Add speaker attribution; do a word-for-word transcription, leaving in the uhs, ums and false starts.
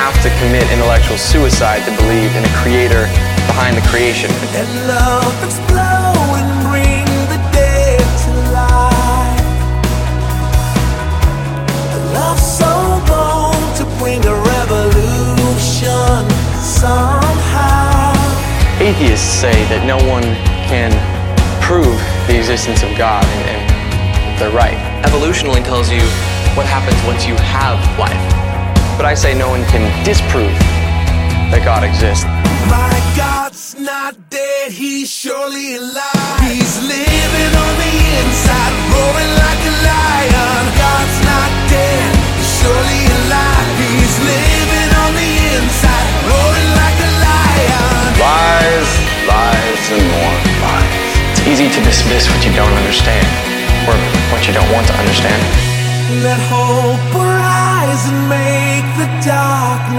Speaker 1: have to commit intellectual suicide to believe in a creator behind the creation.
Speaker 2: Let love explode and bring the dead to life. A love so bold to bring a revolution somehow.
Speaker 1: Atheists say that no one can prove the existence of God, and, and they're right. Evolution only tells you what happens once you have life. But I say no one can disprove that God exists.
Speaker 2: My God's not dead, he's surely alive. He's living on the inside, roaring like a lion. God's not dead, he's surely alive. He's living on the inside, roaring like a lion.
Speaker 1: Lies, lies, and more lies. It's easy to dismiss what you don't understand, or what you don't want to understand.
Speaker 2: Let hope arise and make the darkness